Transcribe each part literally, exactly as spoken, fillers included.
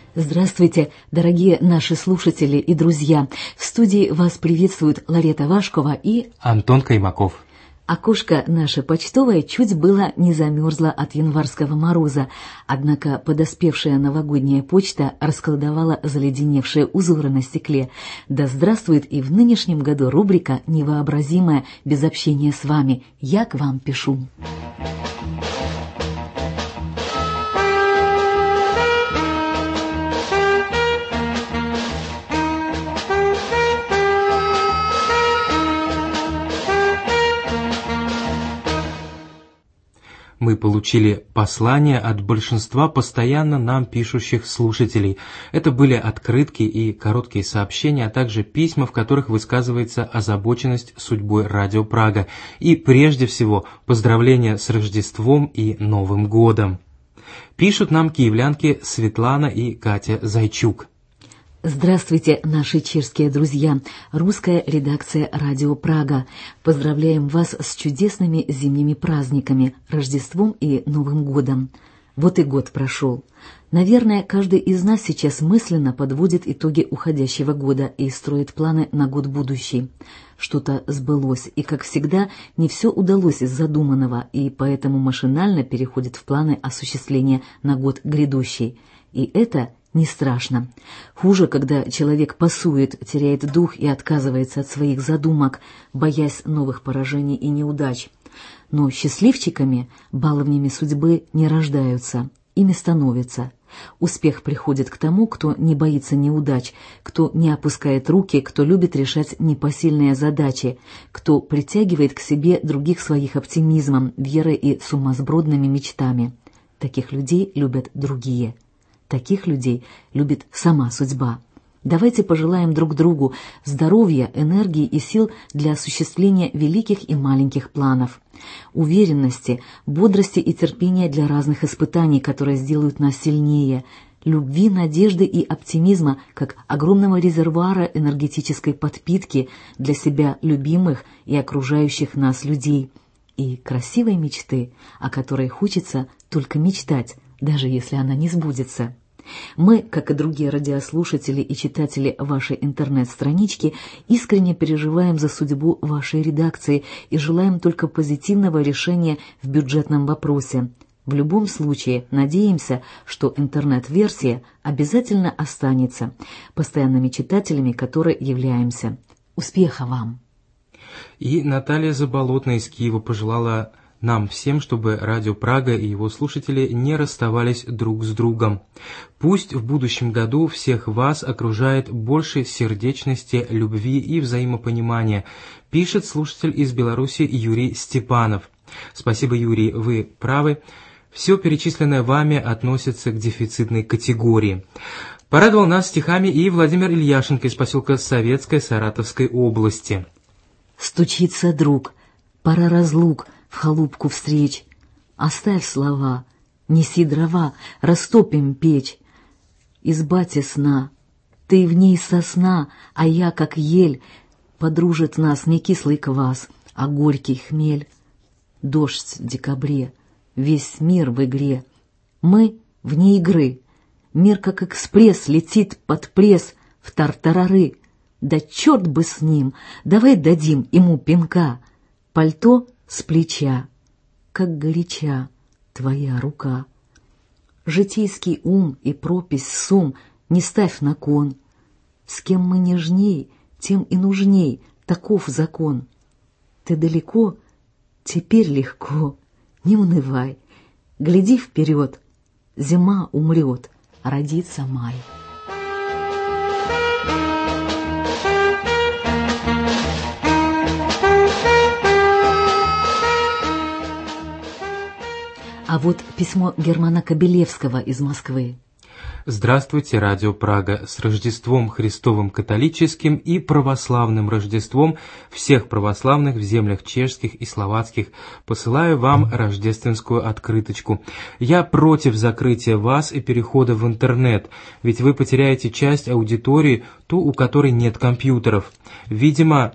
Здравствуйте, дорогие наши слушатели и друзья. В студии вас приветствуют Ларета Вашкова и Антон Каймаков. Окошко наше почтовое чуть было не замерзло от январского мороза, однако подоспевшая новогодняя почта расколдовала заледеневшие узоры на стекле. Да здравствует и в нынешнем году рубрика «Невообразимое без общения с вами». Я к вам пишу. Мы получили послания от большинства постоянно нам пишущих слушателей. Это были открытки и короткие сообщения, а также письма, в которых высказывается озабоченность судьбой Радио Прага. И прежде всего поздравления с Рождеством и Новым годом. Пишут нам киевлянки Светлана и Катя Зайчук. Здравствуйте, наши чешские друзья! Русская редакция «Радио Прага». Поздравляем вас с чудесными зимними праздниками, Рождеством и Новым годом. Вот и год прошел. Наверное, каждый из нас сейчас мысленно подводит итоги уходящего года и строит планы на год будущий. Что-то сбылось, и, как всегда, не все удалось из задуманного, и поэтому машинально переходит в планы осуществления на год грядущий. И это не страшно. Хуже, когда человек пасует, теряет дух и отказывается от своих задумок, боясь новых поражений и неудач. Но счастливчиками, баловнями судьбы не рождаются, ими становятся. Успех приходит к тому, кто не боится неудач, кто не опускает руки, кто любит решать непосильные задачи, кто притягивает к себе других своих оптимизмом, верой и сумасбродными мечтами. Таких людей любят другие. Таких людей любит сама судьба. Давайте пожелаем друг другу здоровья, энергии и сил для осуществления великих и маленьких планов, уверенности, бодрости и терпения для разных испытаний, которые сделают нас сильнее, любви, надежды и оптимизма как огромного резервуара энергетической подпитки для себя любимых и окружающих нас людей, и красивой мечты, о которой хочется только мечтать, даже если она не сбудется. Мы, как и другие радиослушатели и читатели вашей интернет-странички, искренне переживаем за судьбу вашей редакции и желаем только позитивного решения в бюджетном вопросе. В любом случае, надеемся, что интернет-версия обязательно останется, постоянными читателями которой являемся. Успеха вам! И Наталья Заболотная из Киева пожелала нам всем, чтобы Радио Прага и его слушатели не расставались друг с другом. Пусть в будущем году всех вас окружает больше сердечности, любви и взаимопонимания, пишет слушатель из Беларуси Юрий Степанов. Спасибо, Юрий, вы правы. Все перечисленное вами относится к дефицитной категории. Порадовал нас стихами и Владимир Ильяшенко из поселка Советской Саратовской области. «Стучится друг, пора разлук, в халупку встреч. Оставь слова, неси дрова, растопим печь. Изба тесна, ты в ней сосна, а я, как ель, подружит нас не кислый квас, а горький хмель. Дождь в декабре, весь мир в игре. Мы вне игры. Мир, как экспресс, летит под пресс в тартарары. Да черт бы с ним, давай дадим ему пинка. Пальто с плеча, как горяча твоя рука. Житейский ум и пропись сум не ставь на кон. С кем мы нежней, тем и нужней, таков закон. Ты далеко, теперь легко, не унывай. Гляди вперед, зима умрет, родится май. А вот письмо Германа Кобелевского из Москвы. Здравствуйте, Радио Прага, с Рождеством Христовым католическим и православным Рождеством всех православных в землях чешских и словацких. Посылаю вам рождественскую открыточку. Я против закрытия вас и перехода в интернет, ведь вы потеряете часть аудитории, ту, у которой нет компьютеров. Видимо,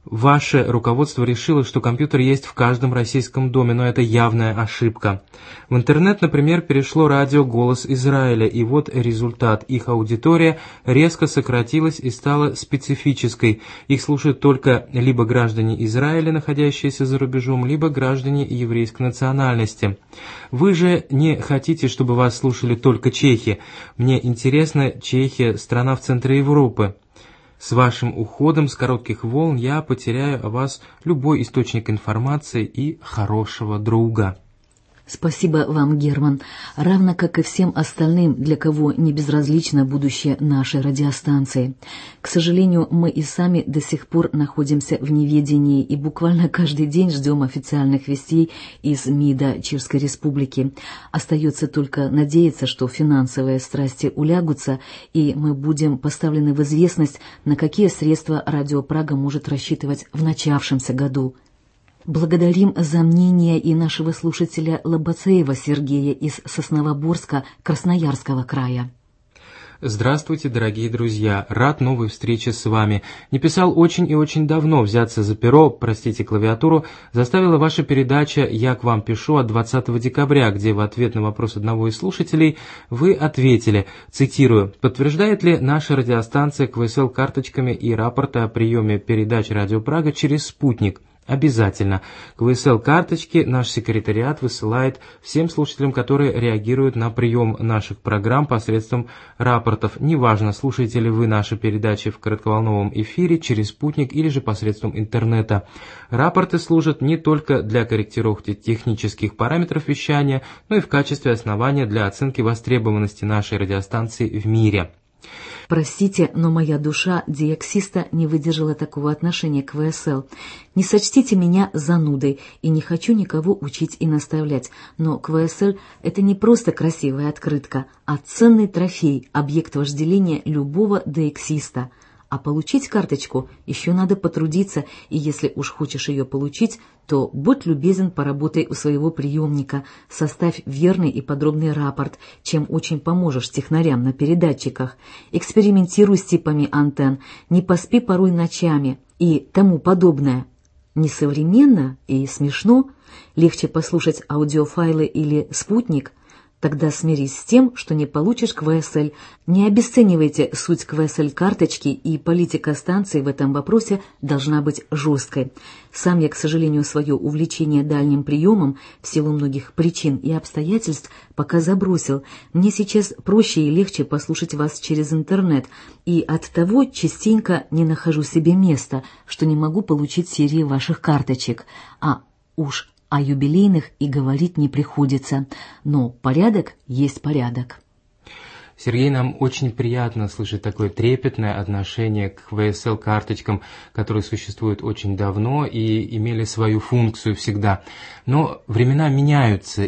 Ваше руководство решило, что компьютер есть в каждом российском доме, но это явная ошибка. В интернет, например, перешло радио «Голос Израиля», и вот результат. Их аудитория резко сократилась и стала специфической. Их слушают только либо граждане Израиля, находящиеся за рубежом, либо граждане еврейской национальности. Вы же не хотите, чтобы вас слушали только чехи. Мне интересно, Чехия – страна в центре Европы. С вашим уходом с коротких волн я потеряю о вас любой источник информации и хорошего друга. Спасибо вам, Герман, равно как и всем остальным, для кого не безразлично будущее нашей радиостанции. К сожалению, мы и сами до сих пор находимся в неведении и буквально каждый день ждем официальных вестей из МИДа Чешской Республики. Остается только надеяться, что финансовые страсти улягутся, и мы будем поставлены в известность, на какие средства Радио Прага может рассчитывать в начавшемся году. Благодарим за мнение и нашего слушателя Лобацеева Сергея из Сосновоборска, Красноярского края. Здравствуйте, дорогие друзья! Рад новой встрече с вами. Не писал очень и очень давно. Взяться за перо, простите клавиатуру, заставила ваша передача «Я к вам пишу» от двадцатого декабря, где в ответ на вопрос одного из слушателей вы ответили, цитирую, «Подтверждает ли наша радиостанция ка вэ эс эл карточками и рапорты о приеме передач «Радио Прага» через спутник?» Обязательно. ка вэ эс эл-карточки наш секретариат высылает всем слушателям, которые реагируют на прием наших программ посредством рапортов. Неважно, слушаете ли вы наши передачи в коротковолновом эфире, через спутник или же посредством интернета. Рапорты служат не только для корректировки технических параметров вещания, но и в качестве основания для оценки востребованности нашей радиостанции в мире. Простите, но моя душа диаксиста не выдержала такого отношения к вэ эс эл. Не сочтите меня занудой, и не хочу никого учить и наставлять, но ка вэ эс эл – это не просто красивая открытка, а ценный трофей, объект вожделения любого диаксиста. А получить карточку еще надо потрудиться, и если уж хочешь ее получить, то будь любезен, поработай у своего приемника, составь верный и подробный рапорт, чем очень поможешь технарям на передатчиках, экспериментируй с типами антенн, не поспи порой ночами и тому подобное. Несовременно и смешно, легче послушать аудиофайлы или спутник. Тогда смирись с тем, что не получишь ка вэ эс эл. Не обесценивайте суть ка вэ эс эл-карточки, и политика станции в этом вопросе должна быть жесткой. Сам я, к сожалению, свое увлечение дальним приемом в силу многих причин и обстоятельств пока забросил. Мне сейчас проще и легче послушать вас через интернет, и оттого частенько не нахожу себе места, что не могу получить серии ваших карточек. А уж о юбилейных и говорить не приходится, но порядок есть порядок. Сергей, нам очень приятно слышать такое трепетное отношение к ка вэ эс эл-карточкам, которые существуют очень давно и имели свою функцию всегда. Но времена меняются,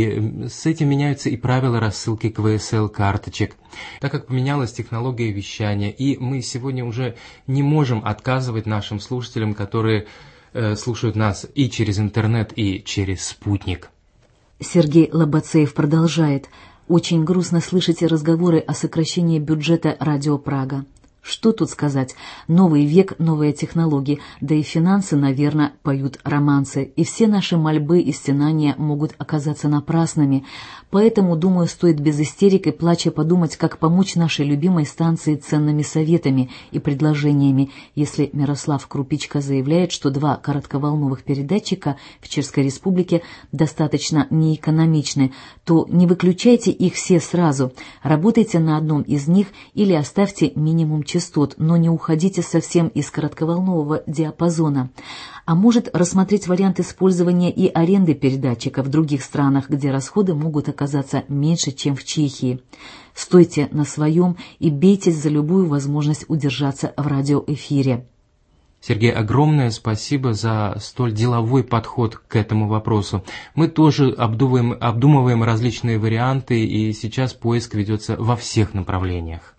и с этим меняются и правила рассылки ка вэ эс эл-карточек. Так как поменялась технология вещания, и мы сегодня уже не можем отказывать нашим слушателям, которые слушают нас и через интернет, и через спутник. Сергей Лобацеев продолжает. Очень грустно слышать разговоры о сокращении бюджета Радио Прага. Что тут сказать? Новый век, новые технологии, да и финансы, наверное, поют романсы, и все наши мольбы и стенания могут оказаться напрасными. Поэтому, думаю, стоит без истерик и плача подумать, как помочь нашей любимой станции ценными советами и предложениями. Если Мирослав Крупичко заявляет, что два коротковолновых передатчика в Чешской Республике достаточно неэкономичны, то не выключайте их все сразу. Работайте на одном из них или оставьте минимум частот, но не уходите совсем из коротковолнового диапазона. А может рассмотреть вариант использования и аренды передатчика в других странах, где расходы могут оказаться меньше, чем в Чехии. Стойте на своем и бейтесь за любую возможность удержаться в радиоэфире. Сергей, огромное спасибо за столь деловой подход к этому вопросу. Мы тоже обдумываем, обдумываем различные варианты, и сейчас поиск ведется во всех направлениях.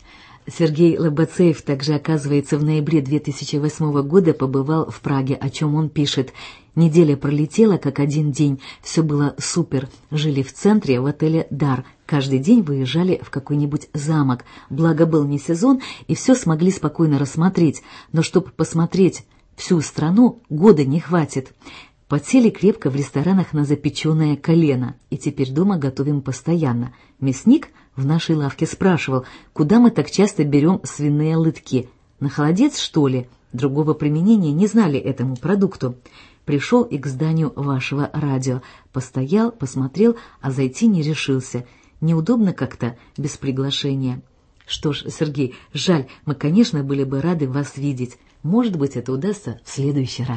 Сергей Лобацеев также, оказывается, в ноябре две тысячи восьмого года побывал в Праге, о чем он пишет. Неделя пролетела, как один день. Все было супер. Жили в центре, в отеле «Дар». Каждый день выезжали в какой-нибудь замок. Благо был не сезон, и все смогли спокойно рассмотреть. Но чтобы посмотреть Всю страну года не хватит. Подсели крепко в ресторанах на запеченное колено, и теперь дома готовим постоянно. Мясник в нашей лавке спрашивал, куда мы так часто берем свиные лытки. На холодец, что ли? Другого применения не знали этому продукту. Пришел и к зданию вашего радио. Постоял, посмотрел, а зайти не решился. Неудобно как-то, без приглашения. Что ж, Сергей, жаль, мы, конечно, были бы рады вас видеть. Может быть, это удастся в следующий раз.